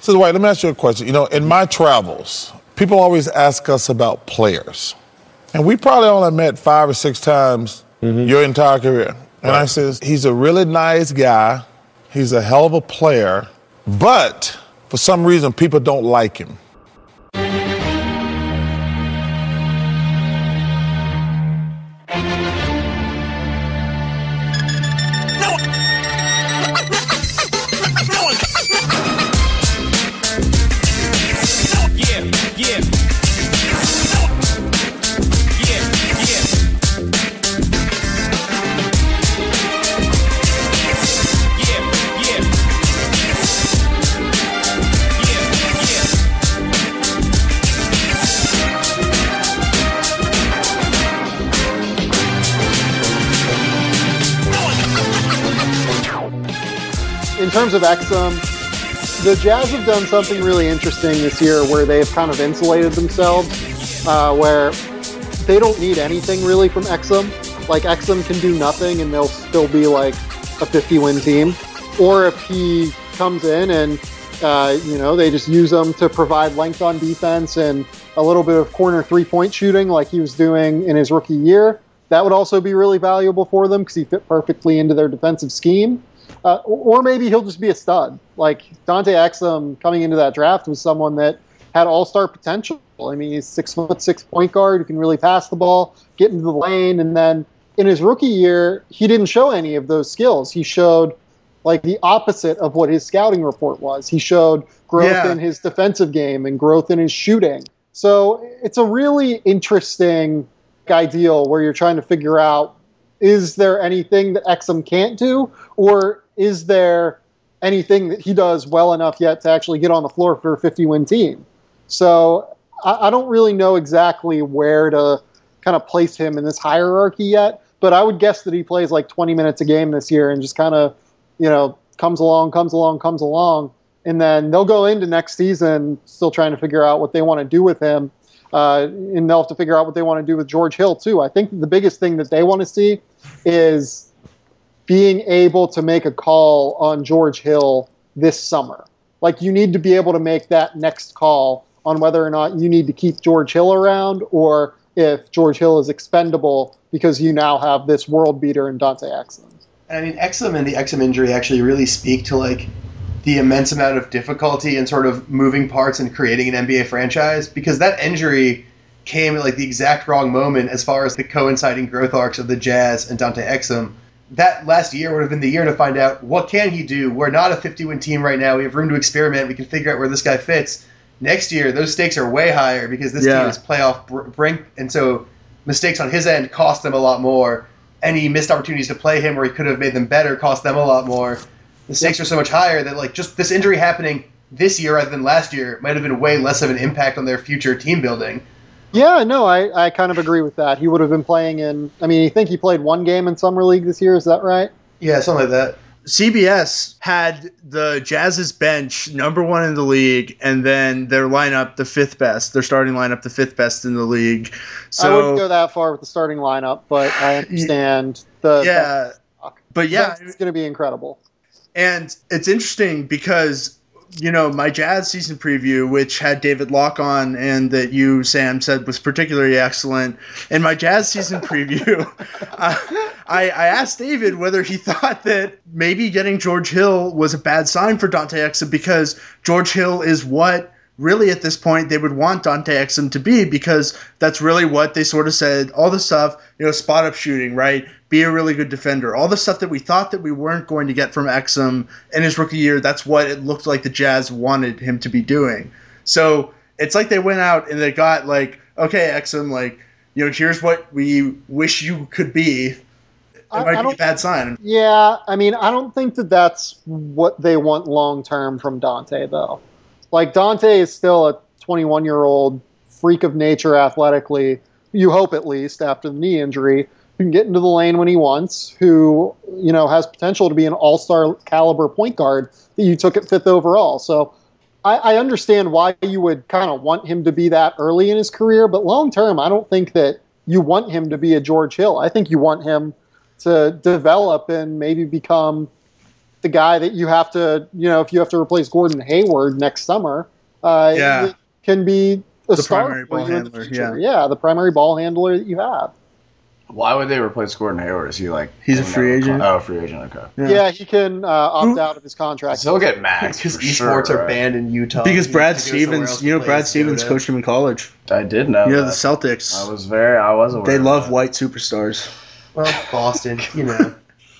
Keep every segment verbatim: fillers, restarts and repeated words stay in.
So, Dwight, let me ask you a question. You know, in my travels, people always ask us about players. And we probably only met five or six times mm-hmm. your entire career. And right. I says, he's a really nice guy. He's a hell of a player. But for some reason, people don't like him. In terms of Exum, the Jazz have done something really interesting this year where they've kind of insulated themselves, uh, where they don't need anything really from Exum. Like, Exum can do nothing and they'll still be like a fifty-win team. Or if he comes in and, uh, you know, they just use him to provide length on defense and a little bit of corner three-point shooting like he was doing in his rookie year, that would also be really valuable for them because he fit perfectly into their defensive scheme. Uh, or maybe he'll just be a stud. Like, Dante Exum coming into that draft was someone that had all-star potential. I mean, he's six foot six point guard who can really pass the ball, get into the lane, and then in his rookie year, he didn't show any of those skills. He showed like the opposite of what his scouting report was. He showed growth yeah. in his defensive game and growth in his shooting. So it's a really interesting ideal where you're trying to figure out, is there anything that Exum can't do, or is there anything that he does well enough yet to actually get on the floor for a fifty-win team? So I, I don't really know exactly where to kind of place him in this hierarchy yet, but I would guess that he plays like twenty minutes a game this year and just kind of, you know, comes along, comes along, comes along, and then they'll go into next season still trying to figure out what they want to do with him. Uh, and they'll have to figure out what they want to do with George Hill, too. I think the biggest thing that they want to see is being able to make a call on George Hill this summer. Like, you need to be able to make that next call on whether or not you need to keep George Hill around or if George Hill is expendable because you now have this world beater in Dante Exum. I mean, Exum and the Exum injury actually really speak to, like, the immense amount of difficulty in sort of moving parts and creating an N B A franchise, because that injury came at like the exact wrong moment as far as the coinciding growth arcs of the Jazz and Dante Exum. That last year would have been the year to find out, what can he do? We're not a fifty-win team right now. We have room to experiment. We can figure out where this guy fits. Next year, those stakes are way higher because this yeah. team is playoff brink, and so mistakes on his end cost them a lot more. Any missed opportunities to play him where he could have made them better cost them a lot more. The stakes are so much higher that, like, just this injury happening this year rather than last year might have been way less of an impact on their future team building. Yeah, no, I, I kind of agree with that. He would have been playing in, I mean, I think he played one game in Summer League this year, is that right? Yeah, something like that. C B S had the Jazz's bench number one in the league, and then their lineup the fifth best. Their starting lineup the fifth best in the league. So I wouldn't go that far with the starting lineup, but I understand the. Yeah, the, but yeah, it's going to be incredible. And it's interesting because, you know, my Jazz season preview, which had David Locke on and that you, Sam, said was particularly excellent, in my Jazz season preview, uh, I, I asked David whether he thought that maybe getting George Hill was a bad sign for Dante Exum, because George Hill is what really at this point they would want Dante Exum to be, because that's really what they sort of said, all the stuff, you know, spot up shooting, right? Be a really good defender. All the stuff that we thought that we weren't going to get from Exum in his rookie year, that's what it looked like the Jazz wanted him to be doing. So it's like they went out and they got like, okay, Exum, like, you know, here's what we wish you could be. It I, might I be a bad sign. Yeah, I mean, I don't think that that's what they want long-term from Dante, though. Like, Dante is still a twenty-one-year-old freak of nature athletically, you hope at least, after the knee injury, who can get into the lane when he wants, who, you know, has potential to be an all-star caliber point guard that you took at fifth overall. So I, I understand why you would kind of want him to be that early in his career, but long-term, I don't think that you want him to be a George Hill. I think you want him to develop and maybe become the guy that you have to, you know, if you have to replace Gordon Hayward next summer, uh, Yeah. it can be a The star primary for ball you in the handler, future. yeah. Yeah, the primary ball handler that you have. Why would they replace Gordon Hayward? Is he like He's a coming free out of the agent. con- Oh, free agent. Okay. Yeah. Yeah, he can uh, opt Who- out of his contract. So he'll get max Because for esports sure, are right? banned in Utah. Because He Brad needs to go somewhere else Stevens, to you know, play Brad in Stevens Dota. coached him in college. I did know. Yeah, that. the Celtics. I was very. I was aware. They of love that. white superstars. Well, Boston, you know.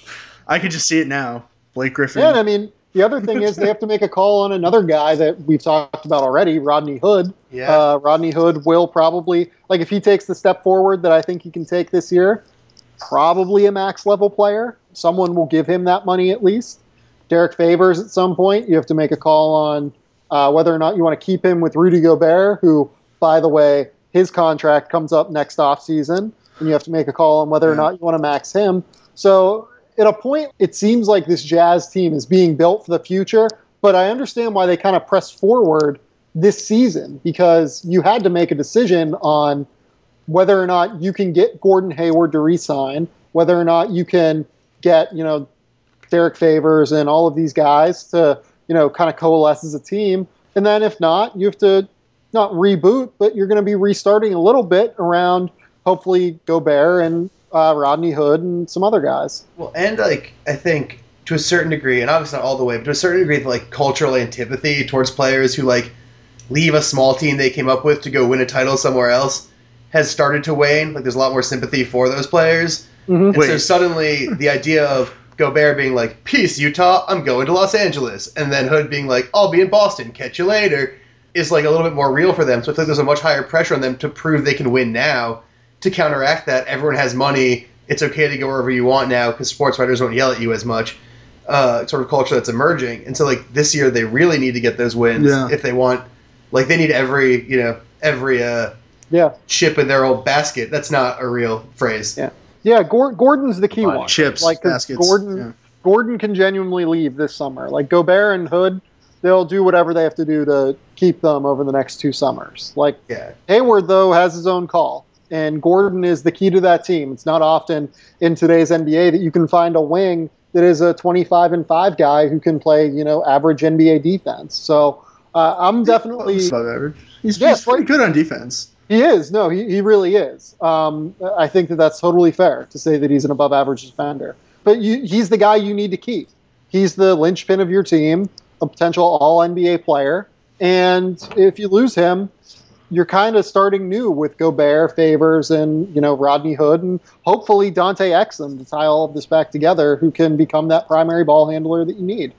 I could just see it now. Blake Griffin. Yeah, and I mean, the other thing is they have to make a call on another guy that we've talked about already, Rodney Hood. Yeah. Uh, Rodney Hood will probably, like, if he takes the step forward that I think he can take this year, probably a max level player. Someone will give him that money at least. Derek Favors at some point, you have to make a call on uh, whether or not you want to keep him with Rudy Gobert, who, by the way, his contract comes up next offseason, and you have to make a call on whether or not you want to max him. So at a point, it seems like this Jazz team is being built for the future, but I understand why they kind of pressed forward this season, because you had to make a decision on whether or not you can get Gordon Hayward to re-sign, whether or not you can get, you know, Derek Favors and all of these guys to, you know, kind of coalesce as a team. And then if not, you have to not reboot, but you're going to be restarting a little bit around hopefully Gobert and uh, Rodney Hood and some other guys. Well, and like I think to a certain degree, and obviously not all the way, but to a certain degree, the like cultural antipathy towards players who like leave a small team they came up with to go win a title somewhere else has started to wane. Like there's a lot more sympathy for those players, Mhm. and so suddenly the idea of Gobert being like, "Peace, Utah, I'm going to Los Angeles," and then Hood being like, "I'll be in Boston, catch you later," is like a little bit more real for them. So I think there's a much higher pressure on them to prove they can win now. To counteract that, everyone has money. It's okay to go wherever you want now because sports writers won't yell at you as much. Uh, sort of culture that's emerging, and so like this year they really need to get those wins Yeah. if they want. Like they need every you know every uh, Yeah. chip in their old basket. That's not a real phrase. Yeah. Yeah, Gor- Gordon's the key Fine. one. Chips, like 'cause baskets, Gordon, yeah. Gordon can genuinely leave this summer. Like Gobert and Hood, they'll do whatever they have to do to keep them over the next two summers. Like Yeah. Hayward, though, has his own call, and Gordon is the key to that team. It's not often in today's N B A that you can find a wing that is a twenty-five and five guy who can play, you know, average N B A defense. So uh, I'm definitely. He's above average. He's, Yeah, he's pretty right. good on defense. He is. No, he, he really is. Um, I think that that's totally fair to say that he's an above average defender. But you, he's the guy you need to keep. He's the linchpin of your team, a potential all N B A player. And if you lose him, you're kind of starting new with Gobert, Favors, and, you know, Rodney Hood, and hopefully Dante Exum to tie all of this back together, who can become that primary ball handler that you need.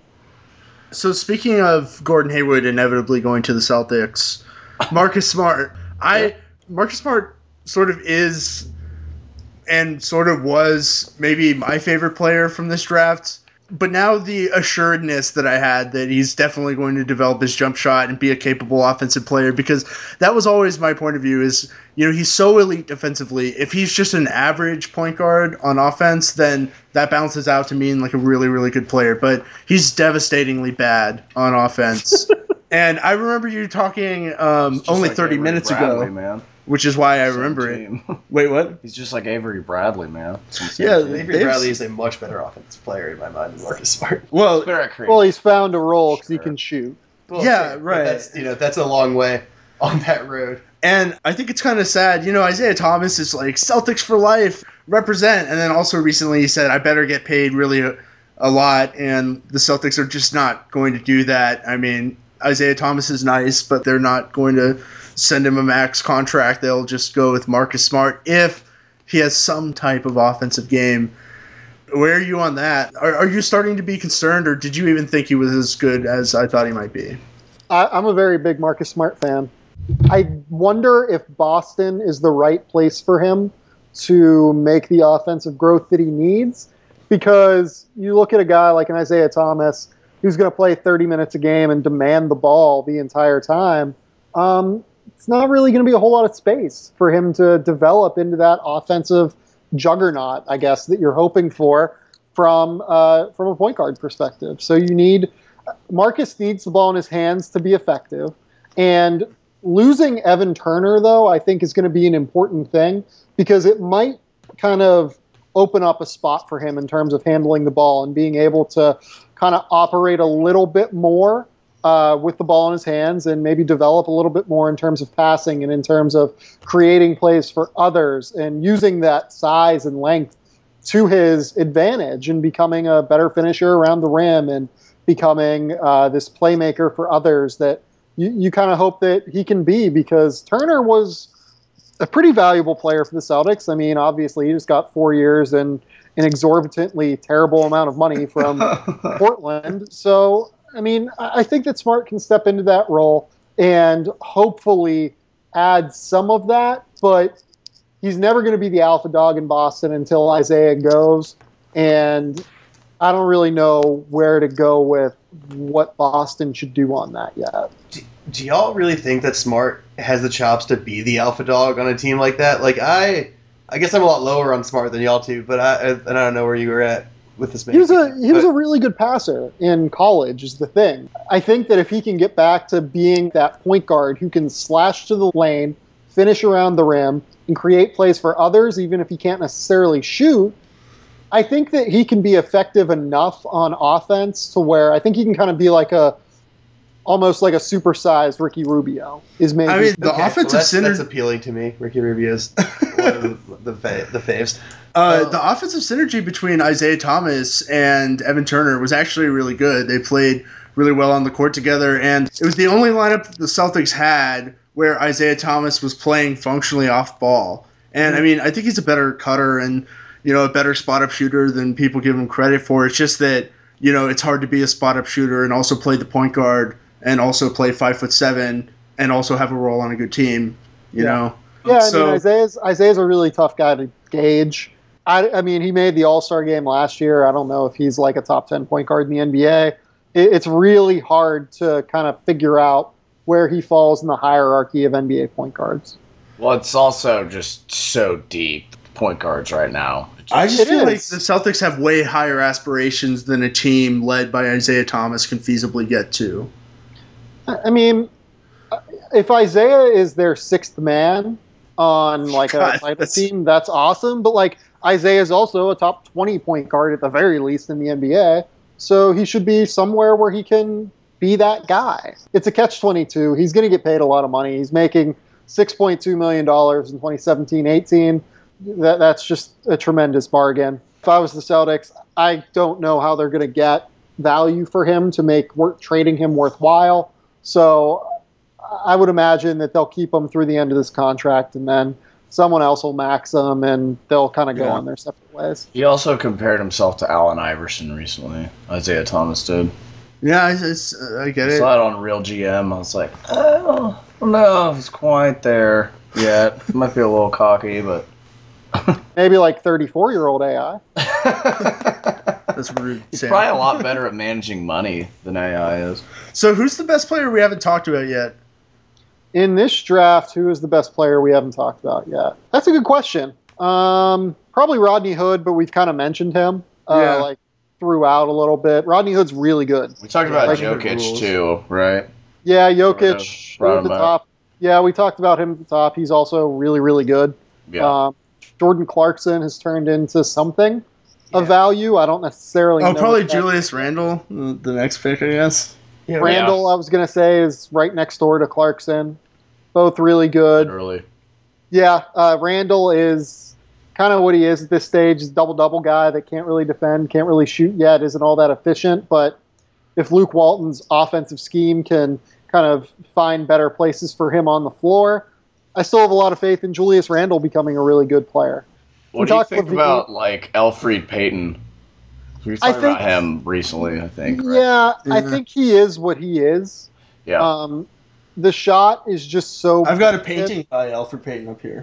So speaking of Gordon Hayward inevitably going to the Celtics, Marcus Smart. I Marcus Smart sort of is and sort of was maybe my favorite player from this draft. But now the assuredness that I had that he's definitely going to develop his jump shot and be a capable offensive player, because that was always my point of view is, you know, he's so elite defensively. If he's just an average point guard on offense, then that balances out to mean like a really, really good player. But he's devastatingly bad on offense. And I remember you talking um, Just only like thirty Avery minutes Bradley, ago, man. which is why I Same remember it. team. Wait, what? He's just like Avery Bradley, man. Yeah, Avery they've- Bradley is a much better offensive player in my mind than Marcus Smart. Well, Better at creating. Well, he's found a role because he Sure. can shoot. Well, Yeah, but right. That's you know that's a long way on that road. and I think it's kind of sad. You know, Isaiah Thomas is like Celtics for life, represent. And then also recently he said, I better get paid really a, a lot. And the Celtics are just not going to do that. I mean, Isaiah Thomas is nice, but they're not going to send him a max contract. They'll just go with Marcus Smart if he has some type of offensive game. Where are you on that? Are, are you starting to be concerned, or did you even think he was as good as I thought he might be? I, I'm a very big Marcus Smart fan. I wonder if Boston is the right place for him to make the offensive growth that he needs, because you look at a guy like an Isaiah Thomas who's going to play thirty minutes a game and demand the ball the entire time. Um, it's not really going to be a whole lot of space for him to develop into that offensive juggernaut, I guess, that you're hoping for from uh, from a point guard perspective. So you need Marcus needs the ball in his hands to be effective, and losing Evan Turner, though, I think is going to be an important thing, because it might kind of open up a spot for him in terms of handling the ball and being able to kind of operate a little bit more uh, with the ball in his hands and maybe develop a little bit more in terms of passing and in terms of creating plays for others and using that size and length to his advantage and becoming a better finisher around the rim and becoming uh, this playmaker for others that you, you kind of hope that he can be, because Turner was a pretty valuable player for the Celtics. I mean, obviously, he just got four years and an exorbitantly terrible amount of money from Portland. So, I mean, I think that Smart can step into that role and hopefully add some of that, but he's never going to be the alpha dog in Boston until Isaiah goes, and I don't really know where to go with what Boston should do on that yet. Do, do y'all really think that Smart has the chops to be the alpha dog on a team like that? Like, I I guess I'm a lot lower on Smart than y'all two, but I, and I don't know where you were at with this man. He was a he was a really good passer in college is the thing. I think that if he can get back to being that point guard who can slash to the lane, finish around the rim, and create plays for others, even if he can't necessarily shoot, I think that he can be effective enough on offense to where I think he can kind of be like a, almost like a supersized Ricky Rubio. Is maybe. I mean, the Okay, offensive well, that's, synergy. that's appealing to me. Ricky Rubio's one of the, the, fa- the faves. Uh, Um, the offensive synergy between Isaiah Thomas and Evan Turner was actually really good. They played really well on the court together, and it was the only lineup the Celtics had where Isaiah Thomas was playing functionally off ball. And I mean, I think he's a better cutter and, you know, a better spot up shooter than people give him credit for. It's just that, you know, it's hard to be a spot up shooter and also play the point guard and also play five foot seven and also have a role on a good team, you Yeah. know. Yeah, I So- mean, Isaiah's Isaiah's a really tough guy to gauge. I, I mean, he made the All-Star game last year. I don't know if he's like a top ten point guard in the N B A. It, it's really hard to kind of figure out where he falls in the hierarchy of N B A point guards. Well, it's also just so deep, point guards right now. I just It feel like is. the Celtics have way higher aspirations than a team led by Isaiah Thomas can feasibly get to. I I mean, if Isaiah is their sixth man on like God, a title that's- team, that's awesome. But like Isaiah is also a top twenty point guard at the very least in the N B A, so he should be somewhere where he can be that guy. It's a catch twenty-two. He's going to get paid a lot of money. He's making six point two million dollars in twenty seventeen eighteen. That, that's just a tremendous bargain. If I was the Celtics, I don't know how they're going to get value for him to make work, trading him worthwhile. So I would imagine that they'll keep him through the end of this contract, and then someone else will max him, and they'll kind of go Yeah. on their separate ways. He also compared himself to Allen Iverson recently. Isaiah Thomas did. Yeah, it's, it's, uh, I get I it. saw it on Real G M. I was like, oh, I don't know if he's quite there yet. He might be a little cocky, but. Maybe like thirty-four-year-old A I. That's rude. He's Sam. probably a lot better at managing money than A I is. So who's the best player we haven't talked about yet? In this draft, who is the best player we haven't talked about yet? That's a good question. Um, probably Rodney Hood, but we've kind of mentioned him uh, Yeah. like throughout a little bit. Rodney Hood's really good. We talked about Like- Jokic too, right? Yeah, Jokic Brought at him the back. top. Yeah, we talked about him at the top. He's also really, really good. Yeah. Um, Jordan Clarkson has turned into something of value. I don't necessarily Oh, know. probably if that- Julius Randle, the the next pick, I guess. Yeah, Randall, I was going to say, is right next door to Clarkson. Both really good. Literally. Yeah, uh, Randall is kind of what he is at this stage. He's a double-double guy that can't really defend, can't really shoot yet, isn't all that efficient. But if Luke Walton's offensive scheme can kind of find better places for him on the floor, I still have a lot of faith in Julius Randle becoming a really good player. What We do you talked think with the- about like Elfried Payton? We were I talking about think- him recently, I think. right? Yeah, I Yeah. think he is what he is. Yeah. Um, the shot is just so. I've got a painting by Alfred Payton up here.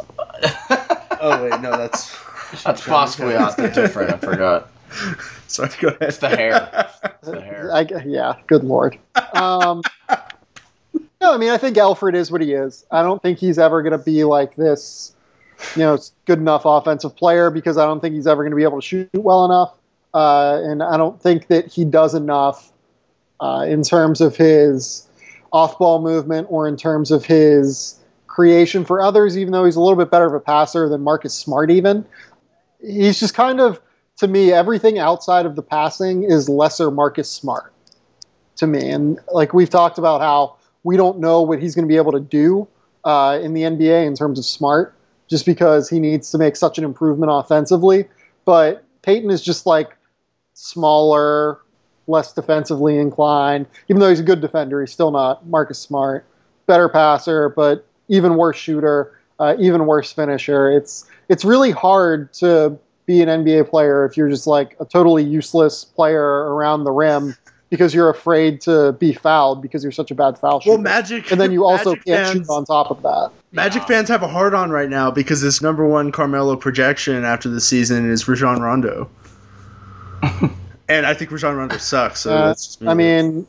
Oh wait, no, that's That's possibly out there different. I forgot. Sorry, go ahead. It's the hair. It's the hair. I, yeah, good lord. Um, no, I mean, I think Alfred is what he is. I don't think he's ever going to be like this, you know, good enough offensive player because I don't think he's ever going to be able to shoot well enough. Uh, and I don't think that he does enough uh, in terms of his off-ball movement or in terms of his creation for others, even though he's a little bit better of a passer than Marcus Smart even. he's just kind of, to me, everything outside of the passing is lesser Marcus Smart to me. And like we've talked about how we don't know what he's going to be able to do uh, in the N B A in terms of Smart, just because he needs to make such an improvement offensively. But Peyton is just like smaller, less defensively inclined. Even though he's a good defender, he's still not Marcus Smart. Better passer, but even worse shooter, uh, even worse finisher. It's it's really hard to be an N B A player if you're just like a totally useless player around the rim because you're afraid to be fouled because you're such a bad foul shooter. Well, Magic, and then you also Magic can't fans, shoot on top of that. Magic Yeah. fans have a hard on right now because this number one Carmelo projection after the season is Rajon Rondo. And I think Rajon Rondo sucks. So Uh, that's just me. I mean,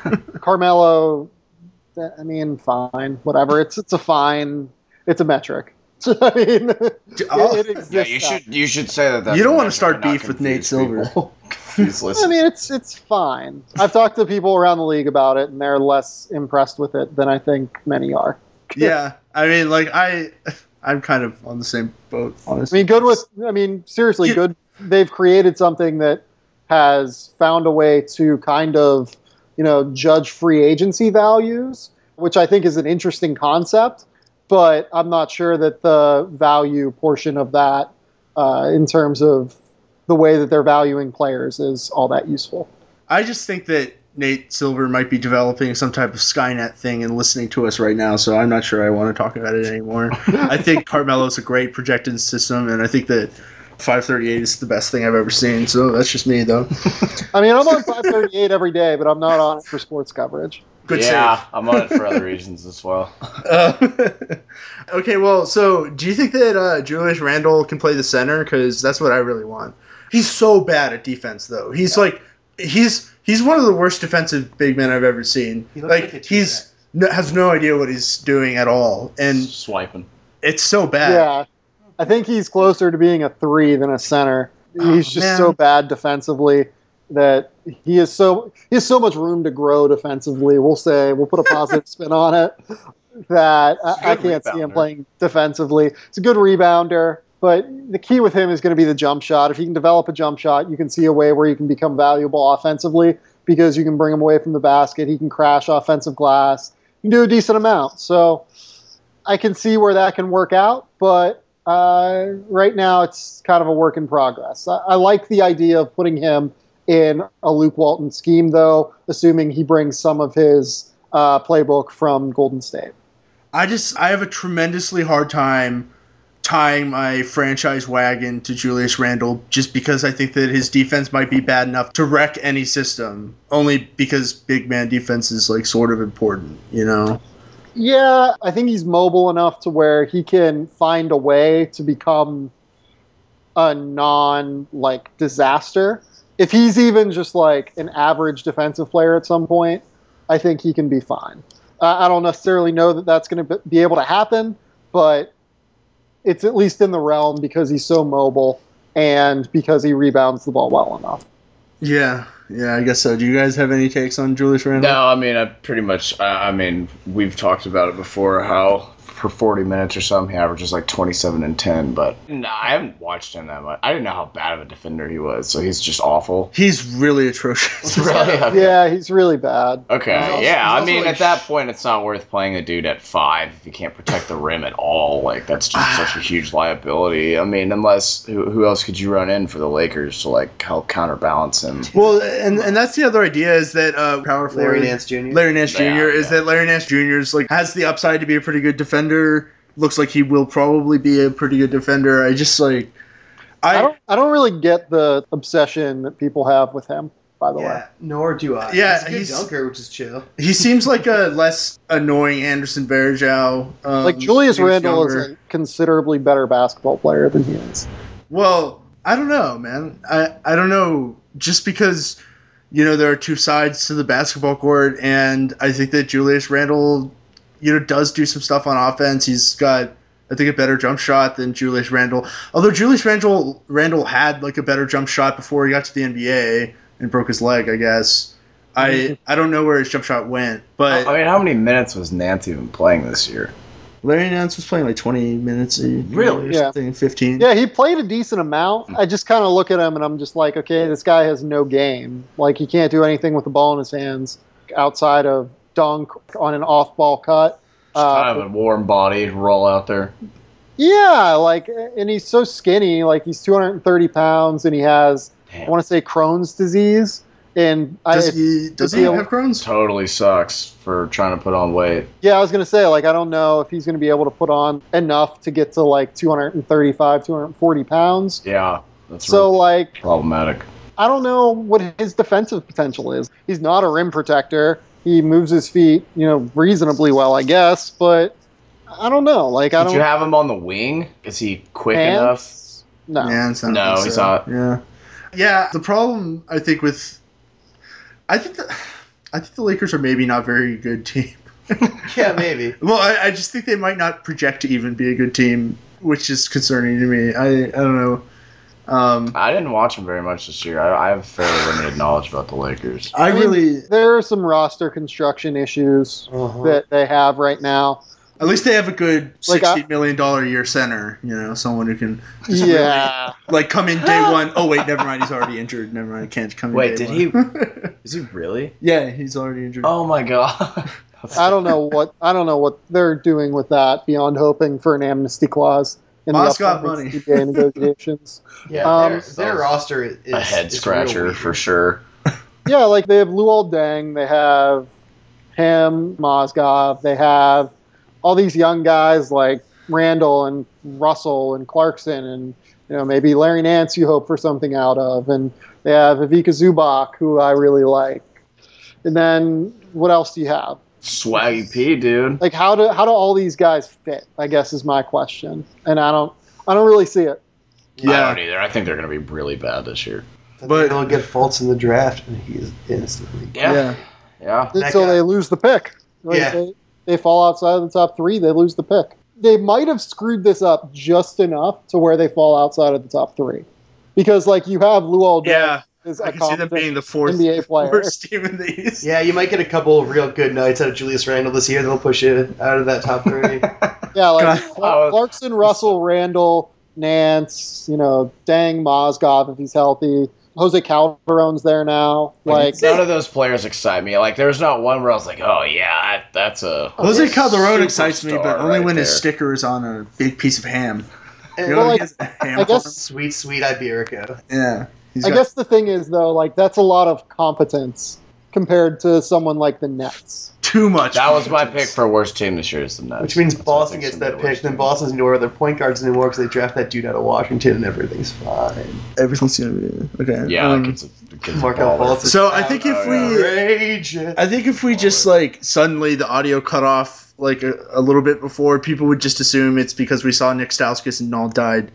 Carmelo. I mean, fine, whatever. It's it's a fine. It's a metric. I mean, it, Oh. it exists. Yeah, you should you should say that. That's You don't a wanna metric start and not beef with Nate confuse Silver. people. Confuse I listeners. mean, it's it's fine. I've talked to people around the league about it, and they're less impressed with it than I think many are. Yeah, I mean, like I, I'm kind of on the same boat. I Honestly, mean, good with. I mean, seriously, You- good. They've created something that has found a way to kind of, you know, judge free agency values, which I think is an interesting concept. But I'm not sure that the value portion of that, uh, in terms of the way that they're valuing players, is all that useful. I just think that Nate Silver might be developing some type of Skynet thing and listening to us right now. So I'm not sure I want to talk about it anymore. I think Carmelo's a great projected system, and I think that five thirty-eight is the best thing I've ever seen. So that's just me, though. I mean, I'm on five thirty-eight every day, but I'm not on it for sports coverage. Good yeah, save. I'm on it for other reasons as well. Uh, okay, well, so do you think that uh, Julius Randle can play the center? Because that's what I really want. He's so bad at defense, though. He's like, he's he's one of the worst defensive big men I've ever seen. He looks like Like, a he's no, has no idea what he's doing at all, and Swiping. it's so bad. Yeah, I think he's closer to being a three than a center. Oh, He's just man. so bad defensively that he is so he has so much room to grow defensively. We'll say we'll put a positive spin on it. That He's a I, I good can't see him rebounder. playing defensively. He's a good rebounder, but the key with him is going to be the jump shot. If he can develop a jump shot, you can see a way where he can become valuable offensively because you can bring him away from the basket. He can crash offensive glass. He can do a decent amount. So I can see where that can work out, but uh, right now it's kind of a work in progress. I, I like the idea of putting him in a Luke Walton scheme, though, assuming he brings some of his uh, playbook from Golden State. I just I have a tremendously hard time tying my franchise wagon to Julius Randle just because I think that his defense might be bad enough to wreck any system. Only because big man defense is like sort of important, you know. Yeah, I think he's mobile enough to where he can find a way to become a non like disaster. If he's even just like an average defensive player at some point, I think he can be fine. Uh, I don't necessarily know that that's going to be able to happen, but it's at least in the realm because he's so mobile and because he rebounds the ball well enough. Yeah, yeah, I guess so. Do you guys have any takes on Julius Randle? No, I mean, I pretty much, I I mean, we've talked about it before, how for forty minutes or something, he averages like twenty-seven and ten, but no, I haven't watched him that much. I didn't know how bad of a defender he was, so he's just awful. He's really atrocious. Really? Okay. Yeah, he's really bad. Okay, He's also- yeah, he's I also, mean, like, at that point, it's not worth playing a dude at five if you can't protect the rim at all. Like, that's just such a huge liability. I mean, unless, who, who else could you run in for the Lakers to, like, help counterbalance him? Well, and and that's the other idea is that uh, power forward Larry Nance Junior Larry Nance Junior Yeah, is yeah. that Larry Nance Junior is like has the upside to be a pretty good defender. Looks like he will probably be a pretty good defender. I just like I, I don't I don't really get the obsession that people have with him, by the way. Yeah, nor do I. Yeah, he's a good he's- dunker, which is chill. he seems like a less annoying Anderson Varejao. Um, Like Julius he was Randle is younger. a considerably better basketball player than he is. Well, I don't know, man. I, I don't know. Just because, you know, there are two sides to the basketball court, and I think that Julius Randle, you know, does do some stuff on offense. He's got, I think, a better jump shot than Julius Randle. Although Julius Randle Randle had like a better jump shot before he got to the N B A and broke his leg, I guess. I I don't know where his jump shot went, but I mean, how many minutes was Nance even playing this year? Larry Nance was playing like twenty minutes a Really? or Yeah. something, fifteen. Yeah, he played a decent amount. I just kind of look at him and I'm just like, okay, this guy has no game. Like, he can't do anything with the ball in his hands outside of dunk on an off-ball cut. Just Uh, kind of a warm body roll out there. yeah, like, and he's so skinny. Like, he's two hundred thirty pounds and he has, I Damn. want to say, Crohn's disease. And I, Does he, does he he'll- have Crohn's? Totally sucks for trying to put on weight. yeah, I was going to say, like, I don't know if he's going to be able to put on enough to get to, like, two hundred thirty-five, two hundred forty pounds. Yeah, that's So, real like, problematic. I don't know what his defensive potential is. He's not a rim protector. He moves his feet, you know, reasonably well, I guess. But I don't know. Like, I Did don't. you have him on the wing? Is he quick enough? Hands? No. Yeah, it's not No, think he's so. not. Yeah, yeah. The problem I think with, I think that, I think the Lakers are maybe not a very good team. Yeah, maybe. Well, I, I just think they might not project to even be a good team, which is concerning to me. I I don't know. Um, I didn't watch him very much this year. I, I have fairly limited knowledge about the Lakers. I, I mean, really, There are some roster construction issues Uh-huh. that they have right now. at least they have a good Like, I- sixty million dollar a year center. You know, someone who can just Yeah. really, like come in day one. Oh wait, never mind. He's already injured. Never mind. Can't come in. Wait, day did one. Is he really? Yeah, he's already injured. Oh my god. I don't know what I don't know what they're doing with that beyond hoping for an amnesty clause in Moss the got upcoming money. C B A negotiations. Yeah, Um, their, their roster is a head is real scratcher weird. for sure. Yeah, like they have Luol Deng, they have him, Mozgov, they have all these young guys like Randall and Russell and Clarkson and you know maybe Larry Nance you hope for something out of, and they have Ivica Zubac who I really like. And then what else do you have? Swaggy P, dude. Like how do how do all these guys fit? I guess is my question, and I don't I don't really see it. I Yeah. don't either. I think they're going to be really bad this year. But But- they'll get Fultz in the draft, and he's instantly. Yeah. Yeah. Yeah. That so guy- they lose the pick. Like, Yeah. They, they fall outside of the top three, they lose the pick. They might have screwed this up just enough to where they fall outside of the top three. Because, like, you have Luol Deng Yeah, is I a can see them competent being the fourth N B A player. worst team in the East. Yeah, you might get a couple of real good nights out of Julius Randle this year. That'll push you out of that top three. Yeah, like God. Cla- Clarkson, Russell, Randall, Nance, you know, Dang, Mozgov if he's healthy. Jose Calderon's there now. Like, None of those players excite me. Like, there's not one where I was like, oh, yeah, that, that's a. Jose Calderon superstar excites me, but only right when his there. sticker is on a big piece of ham. And You know, Well, he like, has a ham I on guess- him. sweet, sweet Iberico. Yeah. He's I got- guess the thing is, though, like, that's a lot of competence compared to someone like the Nets. too much. That was my pick competence. for worst team this year is the Nets. Which means That's what I Boston think's gets gonna that be the pick, worst then team. Boston doesn't need to worry about their point guards anymore because they draft that dude out of Washington and everything's fine. Everything's gonna be okay. Yeah, um, like it's a, it's a Markel baller. Fultz is So I out. think if Oh, we, Rage. I think if we just like suddenly the audio cut off like a, a little bit before, people would just assume it's because we saw Nick Stauskas and Null died.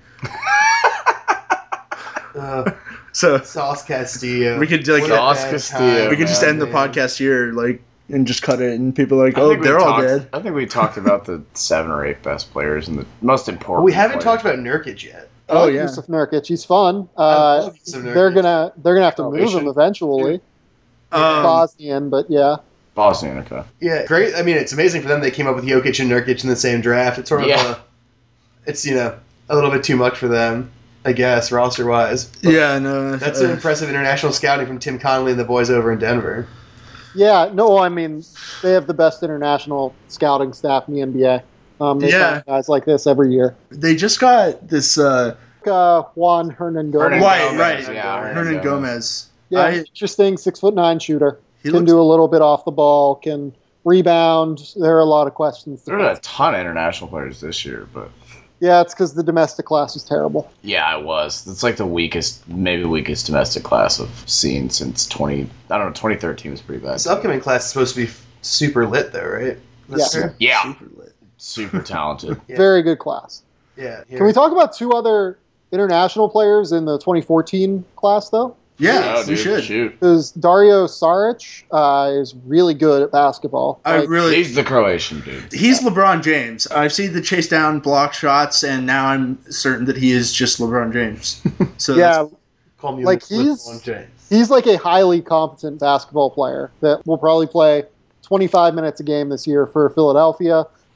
Uh, So Sauce Castillo. We could, like, What a Sauce bad Castillo, time, we could just man, end the man. podcast here, like, and just cut it, and people are like, I oh, think we they're all talked- dead. I think we talked about the seven or eight best players and the most important. But we haven't players. talked about Nurkic yet. I Oh, like yeah. Yusuf Nurkic. He's fun. I Uh, love Yusuf Nurkic. they're gonna they're gonna have to Salvation. move him eventually. Um, Bosnian, but yeah. Bosnian, okay. Yeah, great. I mean, it's amazing for them they came up with Jokic and Nurkic in the same draft. It's sort of Yeah. a, it's, you know, a little bit too much for them, I guess, roster-wise. yeah, no. That's uh, some impressive international scouting from Tim Connolly and the boys over in Denver. Yeah, no, I mean they have the best international scouting staff in the N B A. Um, they Yeah. find guys like this every year. They just got this. Uh, Uh, Juan Hernan Gomez. Hernan right, Gomez, right. yeah, Hernan Hernan Gomez. Gomez. Yeah, I- interesting. Six foot nine shooter. He Can looks- do a little bit off the ball. Can rebound. There are a lot of questions. to There are a ask. ton of international players this year, but Yeah, it's because the domestic class is terrible. yeah, it was. It's like the weakest, maybe weakest domestic class I've seen since twenty. I don't know. twenty thirteen was pretty bad. This upcoming class is supposed to be f- super lit, though, right? This Yeah. year? Yeah, Super lit. super talented. Yeah. Very good class. Yeah. Can we talk about two other international players in the twenty fourteen class, though? Yeah, Oh, we dude, should. shoot. Because Dario Saric uh, is really good at basketball. I Like, really. He's the Croatian dude. He's LeBron James. I've seen the chase down block shots, and now I'm certain that he is just LeBron James. So yeah, that's- Call me like, LeBron he's- James. he's like a highly competent basketball player that will probably play twenty-five minutes a game this year for Philadelphia.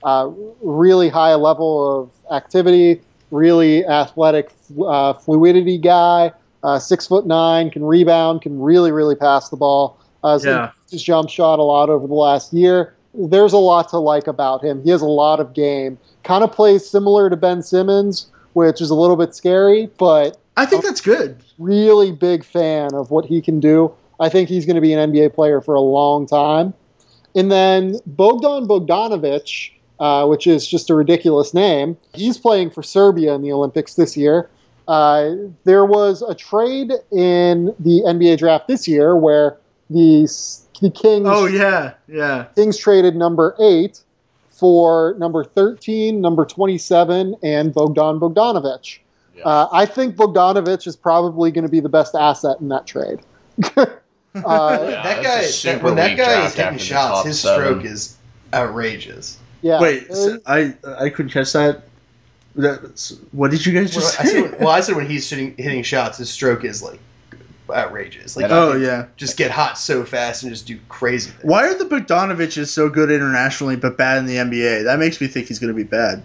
Uh, really high level of activity, really athletic uh, fluidity guy. Uh, six foot nine, can rebound, can really, really pass the ball. Uh, so Yeah. his jump shot a lot over the last year. There's a lot to like about him. He has a lot of game. Kind of plays similar to Ben Simmons, which is a little bit scary, but I think that's good. really big fan of what he can do. I think he's going to be an N B A player for a long time. And then Bogdan Bogdanovic, uh, which is just a ridiculous name, he's playing for Serbia in the Olympics this year. Uh, there was a trade in the N B A draft this year where the, the Kings, Oh, yeah, yeah. Kings traded number eight for number thirteen, number twenty-seven, and Bogdan Bogdanovic. Yeah. Uh, I think Bogdanovic is probably going to be the best asset in that trade. uh, Yeah, that that's guy, a that, super when that weak guy draft is hitting after the shots, top his seven. stroke is outrageous. yeah. Wait, Uh, so I I couldn't catch that. That's, what did you guys Well, just I say? said, well, I said when he's hitting, hitting shots, his stroke is like outrageous. Like, Oh, he can yeah. just get hot so fast and just do crazy things. Why are the Bogdanoviches so good internationally but bad in the N B A? That makes me think he's going to be bad.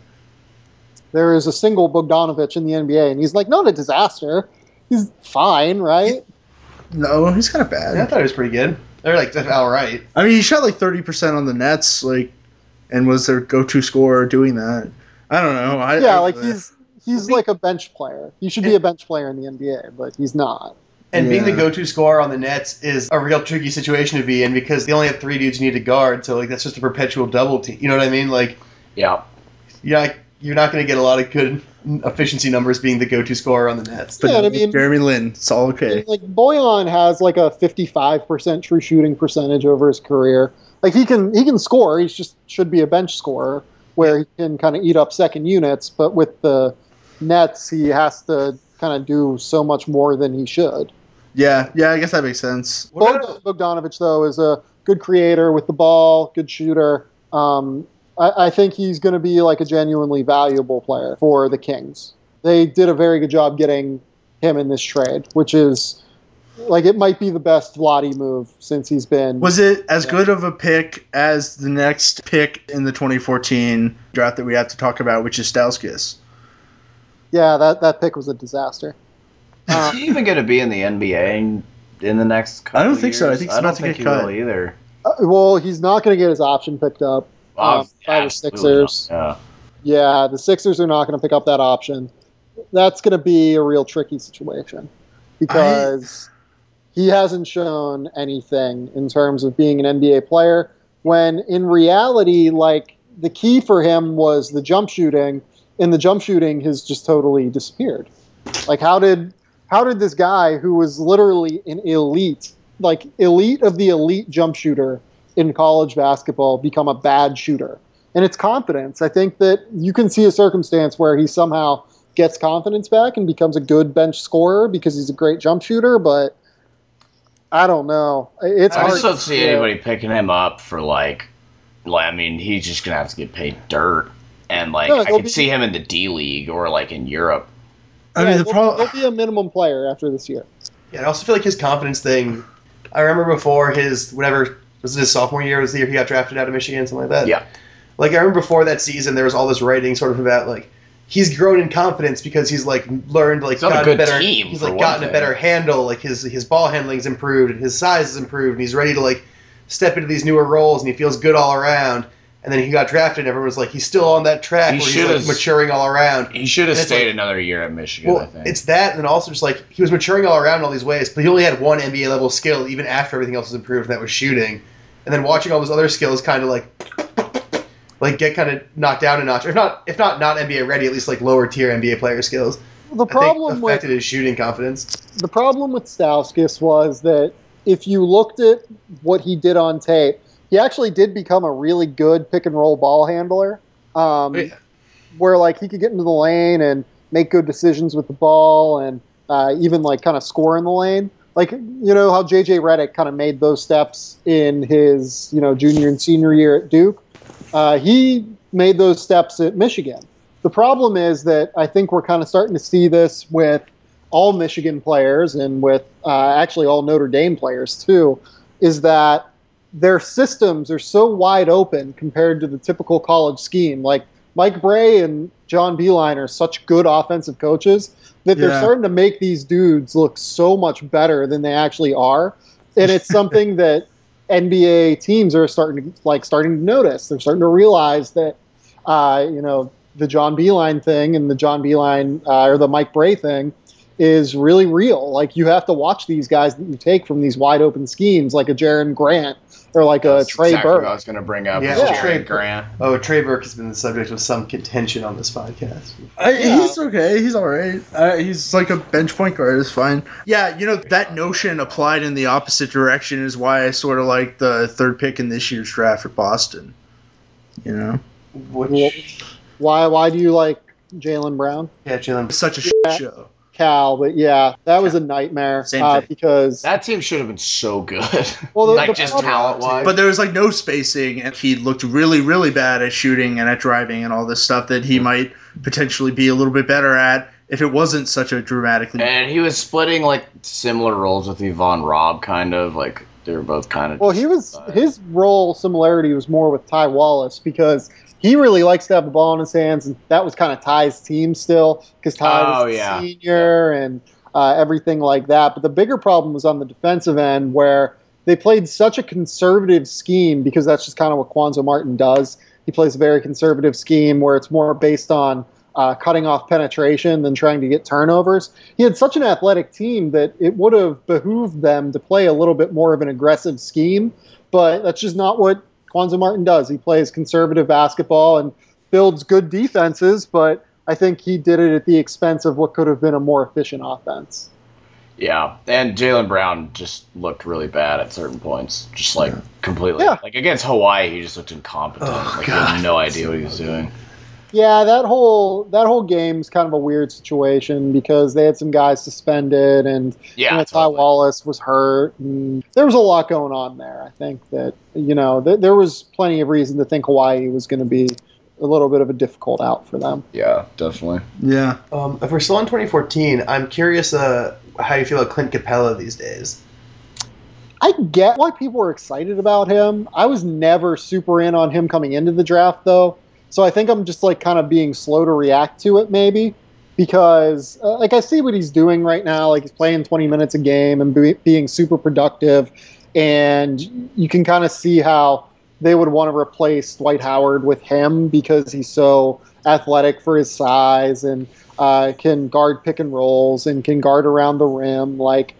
there is a single Bogdanovic in the N B A, and he's like, not a disaster. He's fine, right? No, he's kind of bad. Yeah, I thought he was pretty good. They're like all right. I mean, he shot like thirty percent on the Nets, like, and was their go-to scorer doing that. I don't know. I, Yeah, I- like he's he's like a bench player. He should be a bench player in the N B A, but he's not. And being the Yeah. go-to scorer on the Nets is a real tricky situation to be in because they only have three dudes you need to guard, so like that's just a perpetual double team. You know what I mean? Like, Yeah. yeah, you're not going to get a lot of good efficiency numbers being the go-to scorer on the Nets. But Yeah, I mean- Jeremy Lin, it's all okay. Like Boyan has like a fifty-five percent true shooting percentage over his career. Like he can he can score. He just should be a bench scorer where he can kind of eat up second units. But with the Nets, he has to kind of do so much more than he should. Yeah, yeah, I guess that makes sense. What about- Bogdan- Bogdanovic, though, is a good creator with the ball, good shooter. Um, I, I think he's going to be like a genuinely valuable player for the Kings. They did a very good job getting him in this trade, which is like it might be the best Vladi move since he's been. Was it as Yeah. good of a pick as the next pick in the twenty fourteen draft that we have to talk about, which is Stauskas? Yeah, that, that pick was a disaster. Uh, Is he even going to be in the N B A in, in the next couple I don't of think so. I years? think he's I about don't to think get he cut. will either. uh, well, he's not going to get his option picked up Uh, um, by the absolutely Sixers. not. Yeah. Yeah, the Sixers are not going to pick up that option. That's going to be a real tricky situation because he hasn't shown anything in terms of being an N B A player when in reality, like the key for him was the jump shooting, and the jump shooting has just totally disappeared. Like how did how did this guy who was literally an elite, like elite of the elite jump shooter in college basketball become a bad shooter? And it's confidence. I think that you can see a circumstance where he somehow gets confidence back and becomes a good bench scorer because he's a great jump shooter, but I don't know. It's I hard just don't to see say. anybody picking him up for like, like. I mean, he's just gonna have to get paid dirt, and like No, I he'll could be- see him in the D League or like in Europe. I Yeah, mean, the he'll, problem. he'll be a minimum player after this year. Yeah, I also feel like his confidence thing. I remember before his whatever was it his sophomore year was the year he got drafted out of Michigan, something like that. Yeah. Like I remember before that season, there was all this writing sort of about like he's grown in confidence because he's like learned like He's on a gotten good better. team, he's for like one gotten a thing. better handle. Like his his ball handling's improved and his size is improved and he's ready to like step into these newer roles and he feels good all around. And then he got drafted and everyone was like he's still on that track He where he's should've- like maturing all around. He should have And it's stayed like- another year at Michigan. I Well, think it's that, and then also just like he was maturing all around in all these ways, but he only had one N B A level skill even after everything else was improved, and that was shooting. And then watching all those other skills kind of like, like get kind of knocked down a notch, if not, if not not N B A ready, at least like lower tier N B A player skills. The I think problem with affected his shooting confidence. the problem with Stauskas was that if you looked at what he did on tape, he actually did become a really good pick and roll ball handler. Um, Yeah. Where like he could get into the lane and make good decisions with the ball and uh, even like kind of score in the lane. Like you know how J J Redick kind of made those steps in his you know junior and senior year at Duke. Uh, he made those steps at Michigan. The problem is that I think we're kind of starting to see this with all Michigan players and with uh, actually all Notre Dame players too, is that their systems are so wide open compared to the typical college scheme. Like Mike Bray and John Beilein are such good offensive coaches that they're Yeah. starting to make these dudes look so much better than they actually are. And it's something that N B A teams are starting to like starting to notice. They're starting to realize that, uh, you know, the John Beilein thing and the John Beilein uh, or the Mike Bray thing is really real. Like, you have to watch these guys that you take from these wide open schemes, like a Jaron Grant or like a That's Trey exactly Burke. what I was going to bring up. Yeah, was yeah. Jerry Trey Grant. Oh, Trey Burke has been the subject of some contention on this podcast. I, Yeah. He's okay. He's all right. Uh, he's like a bench point guard. It's fine. Yeah, you know, that notion applied in the opposite direction is why I sort of like the third pick in this year's draft for Boston. You know? Which, Why? Why do you like Jaylen Brown? yeah, Jalen. It's such a shit Yeah. show. Cal, but yeah, that was a nightmare Same uh, thing. because That team should have been so good. Well, the- like the just problem- talent wise. But there was like no spacing, and he looked really, really bad at shooting and at driving and all this stuff that he might potentially be a little bit better at if it wasn't such a dramatically. And he was splitting like similar roles with Yvonne Robb, kind of like they were both kind of. well, he was his role similarity was more with Ty Wallace because he really likes to have the ball in his hands, and that was kind of Ty's team still because Ty Oh, was a yeah. senior and uh, everything like that. But the bigger problem was on the defensive end where they played such a conservative scheme because that's just kind of what Quanzo Martin does. He plays a very conservative scheme where it's more based on uh, cutting off penetration than trying to get turnovers. He had such an athletic team that it would have behooved them to play a little bit more of an aggressive scheme, but that's just not what Quanzo Martin does. He plays conservative basketball and builds good defenses, but I think he did it at the expense of what could have been a more efficient offense. Yeah, and Jaylen Brown just looked really bad at certain points, just like completely. Yeah. Like against Hawaii, he just looked incompetent. Oh, like he had no idea what he was doing. Yeah, that whole that whole game's kind of a weird situation because they had some guys suspended and Yeah, you know, Ty totally. Wallace was hurt. And there was a lot going on there. I think that, you know, th- there was plenty of reason to think Hawaii was going to be a little bit of a difficult out for them. Yeah, definitely. Yeah. Um, if we're still on twenty fourteen, I'm curious uh, how you feel about Clint Capella these days. I get why people were excited about him. I was never super in on him coming into the draft, though. So I think I'm just like kind of being slow to react to it, maybe, because uh, like I see what he's doing right now. Like he's playing twenty minutes a game and be- being super productive, and you can kind of see how they would want to replace Dwight Howard with him because he's so athletic for his size and uh, can guard pick and rolls and can guard around the rim. Like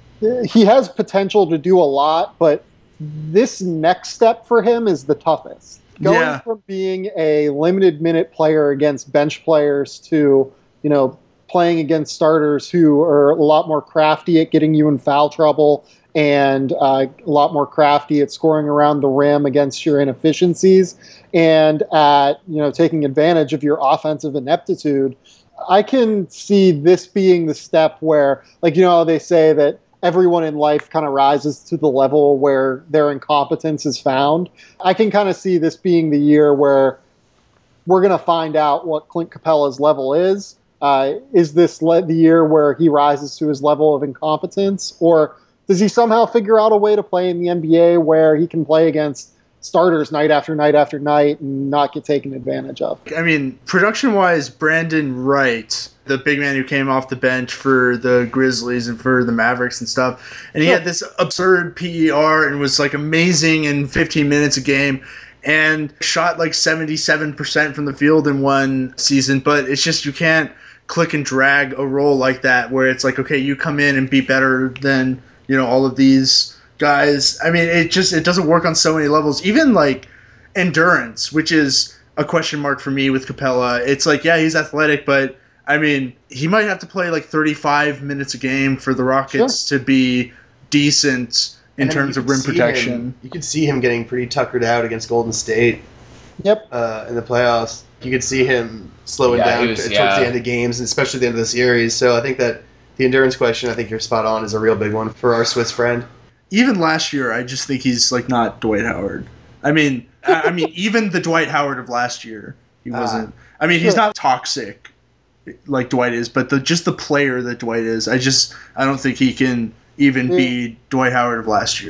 he has potential to do a lot, but this next step for him is the toughest. Going Yeah. from being a limited minute player against bench players to, you know, playing against starters who are a lot more crafty at getting you in foul trouble and uh, a lot more crafty at scoring around the rim against your inefficiencies and at, you know, taking advantage of your offensive ineptitude. I can see this being the step where, like, you know, how they say that everyone in life kind of rises to the level where their incompetence is found. I can kind of see this being the year where we're going to find out what Clint Capella's level is. Uh, is this le- the year where he rises to his level of incompetence? Or does he somehow figure out a way to play in the N B A where he can play against starters night after night after night and not get taken advantage of? I mean, production-wise, Brandon Wright, the big man who came off the bench for the Grizzlies and for the Mavericks and stuff, and he Sure. had this absurd P E R and was like amazing in fifteen minutes a game and shot like seventy-seven percent from the field in one season, but it's just you can't click and drag a role like that where it's like, okay, you come in and be better than, you know, all of these guys. I mean, it just it doesn't work on so many levels. Even like endurance, which is a question mark for me with Capella. It's like, yeah, he's athletic, but I mean, he might have to play like thirty-five minutes a game for the Rockets to be decent in And then terms you of could rim see protection. him- you could see him getting pretty tuckered out against Golden State Yep. uh, in the playoffs. You could see him slowing Yeah, down he was- towards yeah. the end of games, and especially the end of the series. So I think that the endurance question, I think you're spot on, is a real big one for our Swiss friend. Even last year, I just think he's like not Dwight Howard. I mean, I, I mean, even the Dwight Howard of last year, he Ah. wasn't. I mean, he's Sure. not toxic like Dwight is, but the just the player that Dwight is, I just I don't think he can even Yeah. be Dwight Howard of last year.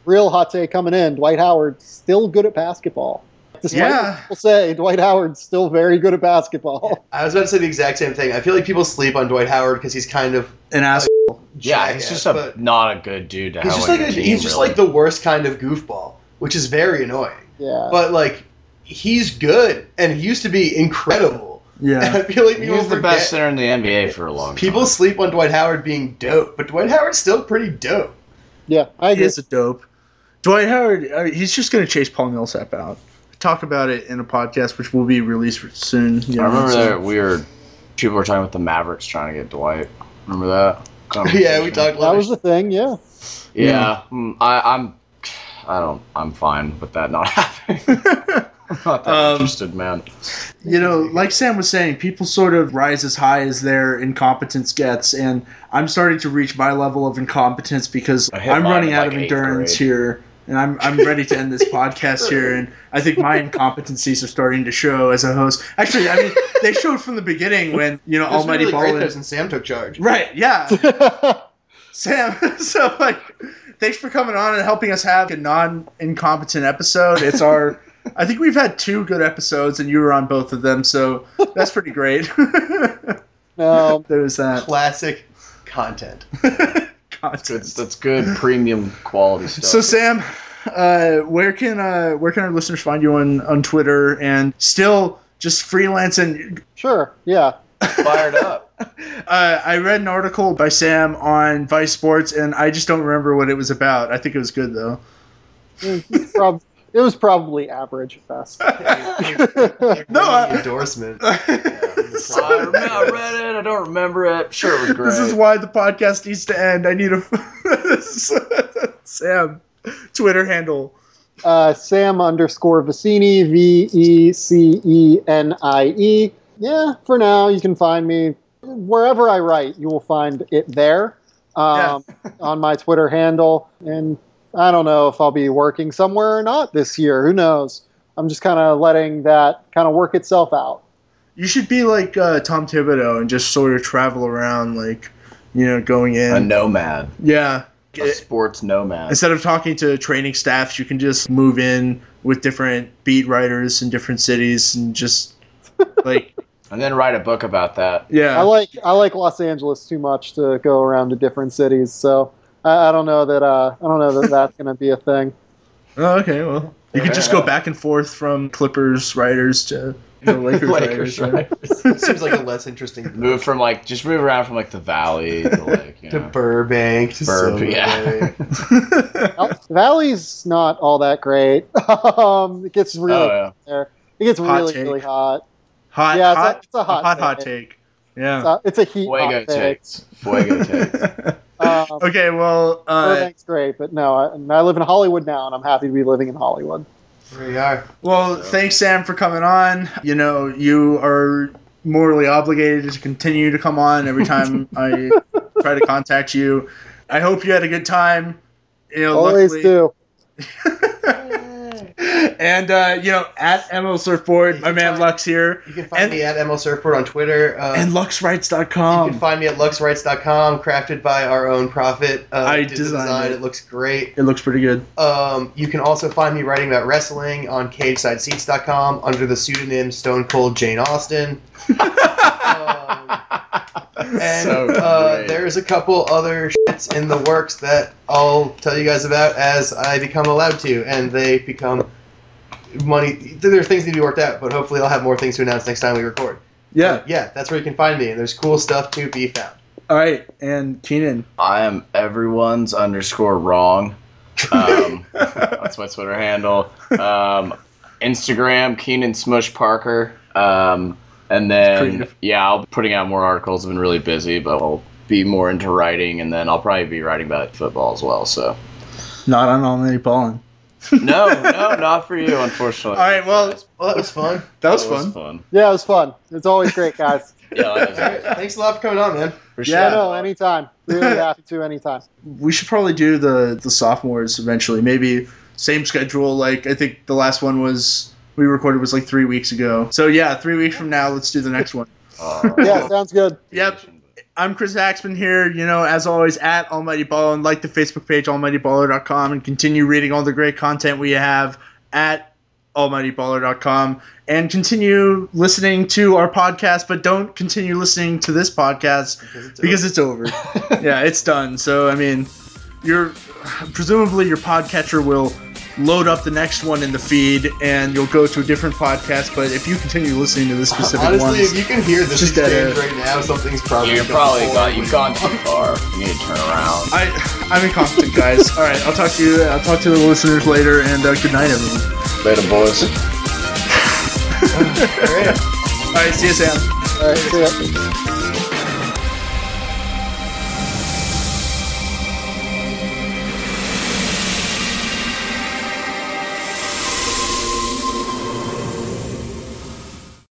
real hot take coming in. Dwight Howard still good at basketball. Despite Yeah. what people say, Dwight Howard's still very good at basketball. I was about to say the exact same thing. I feel like people sleep on Dwight Howard because he's kind of An ass. Yeah, jackass, he's just a but not a good dude to he's have just on like your a, team, he's just really. like the worst kind of goofball, which is very annoying. Yeah. But like he's good and he used to be incredible. And I Yeah. feel like He people was the forget- best center in the N B A for a long People time. sleep on Dwight Howard being dope, but Dwight Howard's still pretty dope. yeah, I He agree. is a dope. Dwight Howard, uh, he's just going to chase Paul Millsap out. Talk about it in a podcast, which will be released soon. You I know, remember so- that we were people were talking about the Mavericks trying to get Dwight. Remember that? Yeah, we conversation? talked That about was the thing, yeah. Yeah, mm, I, I'm. I don't. I'm fine with that not happening. I'm not that Um, interested, man. You know, like Sam was saying, people sort of rise as high as their incompetence gets, and I'm starting to reach my level of incompetence because I hit I'm mine running in, out like, of eighth endurance grade. here, and I'm I'm ready to end this podcast here, and I think my incompetencies are starting to show as a host. Actually, I mean, they showed from the beginning when, you know, It was Almighty really great Ballin. though since Sam took charge. Right, yeah. Sam, so like, thanks for coming on and helping us have a non-incompetent episode. It's our, I think we've had two good episodes, and you were on both of them, so that's pretty great. No, There was that Classic content. Good, content. that's good premium quality stuff. So Sam, uh, where can uh, where can our listeners find you on, on Twitter and still just freelancing? sure, yeah. fired up. Uh, I read an article by Sam on Vice Sports, and I just don't remember what it was about. I think it was good though. It was, prob- it was probably average at best. No, I- endorsement. I, remember, I read it. I don't remember it. Sure, it was great. This is why the podcast needs to end. I need a Sam Twitter handle. Uh, Sam underscore Vicini, V E C E N I E. Yeah, for now, you can find me wherever I write. You will find it there um, on my Twitter handle. And I don't know if I'll be working somewhere or not this year. Who knows? I'm just kind of letting that kind of work itself out. You should be like uh, Tom Thibodeau and just sort of travel around, like, you know, going in. a nomad, Yeah. a sports nomad. Instead of talking to training staffs, you can just move in with different beat writers in different cities and just like, And then write a book about that. yeah. I like I like Los Angeles too much to go around to different cities, so I, I don't know that uh, I don't know that that's going to be a thing. Oh, okay. Well, you could just go back and forth from Clippers writers to the Lakers, Lakers, writers. right? Seems like a less interesting Move from like just move around from like the valley to like you to know. Burbank to Burb, Silver yeah. Lake. Val- Valley's not all that great. um, it gets really Oh yeah. there. It gets Hot really take. really hot. Hot, Yeah, it's a- hot, it's a hot hot, hot take. take. Yeah. It's a, it's a heat Fuego hot take. takes. Fuego takes. Um, Okay, well, uh, Burbank's great, but no, I, I live in Hollywood now, and I'm happy to be living in Hollywood. There we are. well, thanks, Sam, for coming on. You know, you are morally obligated to continue to come on every time I try to contact you. I hope you had a good time. You know, Always luckily, do. And uh, you know, at M L Surfboard, my man Lux here, You can find And- me at M L Surfboard on Twitter. Uh, and Luxrights dot you com. can find me at luxrights dot com, crafted by our own prophet. Uh, I did the designed design. it. It looks great. It looks pretty good. Um, you can also find me writing about wrestling on cage side seats dot com under the pseudonym Stone Cold Jane Austen. um, and So uh, great. there's a couple other shits in the works that I'll tell you guys about as I become allowed to, and they become money. There's things that need to be worked out, but hopefully I'll have more things to announce next time we record. Yeah. Yeah, that's where you can find me, and there's cool stuff to be found. All right, and Keenan. I am everyone's underscore wrong. Um, that's my Twitter handle. Um, Instagram, Keenan Smush Parker. Um, and then, creative. yeah, I'll be putting out more articles. I've been really busy, but I'll be more into writing, and then I'll probably be writing about football as well. So, Not on Almighty Ballin. no, no, not for you, unfortunately. All right, well, Well, that was fun. that was That fun. fun. Yeah, it was fun. It's always great, guys. Yeah, that was All right, thanks a lot for coming on, man. for Yeah, sure. No, anytime. Really happy to anytime. We should probably do the the sophomores eventually. Maybe same schedule. Like I think the last one was we recorded was like three weeks ago. So yeah, three weeks from now, let's do the next one. Uh, Yeah, sounds good. Yep. I'm Chris Axman here, you know, as always, at Almighty Baller, and like the Facebook page, almighty baller dot com, and continue reading all the great content we have at almighty baller dot com, and continue listening to our podcast, but don't continue listening to this podcast because it's over. Because it's over. Yeah, it's done. So, I mean, you're presumably your podcatcher will load up the next one in the feed, and you'll go to a different podcast. But if you continue listening to this specific one, honestly, ones, if you can hear this just exchange right now, something's probably you're probably got you've gone too far. You need to turn around. I I'm incompetent, guys. All right, I'll talk to you. I'll talk to the listeners later, and uh, good night, everyone. Later, boys. All right. All right, see you, Sam. All right, see ya.